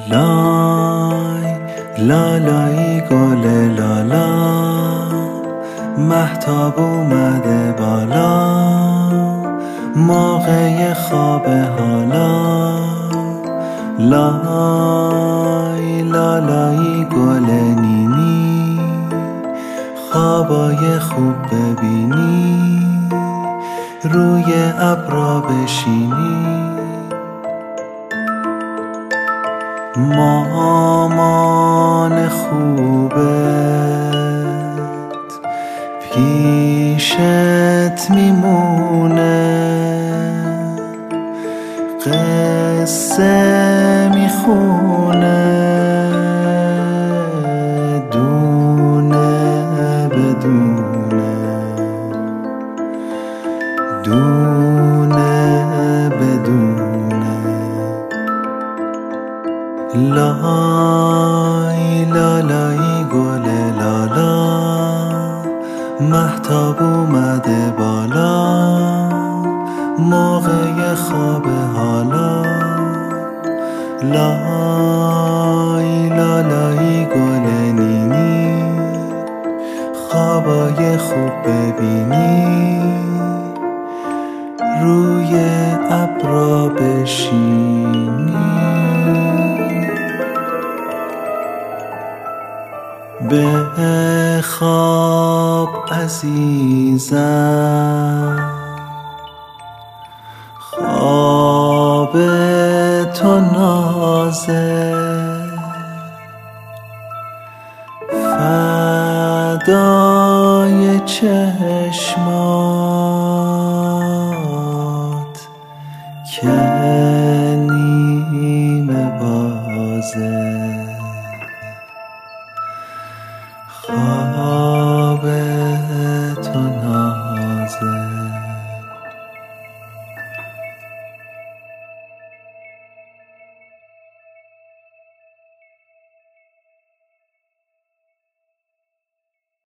لای لالایی گل لالا، مهتاب اومده بالا، موقع خواب حالا. لای لالایی گل نینی، خوابای خوب ببینی، روی ابرا بشینی. مامان خوبت پیشت میمونه، قصه میخونه، دونه بدونه، دونه بدونه. لای لالایی گل لالا، مهتاب اومده بالا، موقع خواب حالا. لای لالایی گل نینی، خوابای خوب ببینی، روی ابرا بشینی. به خواب عزیزم، خواب تو نازه، فدای چشمات که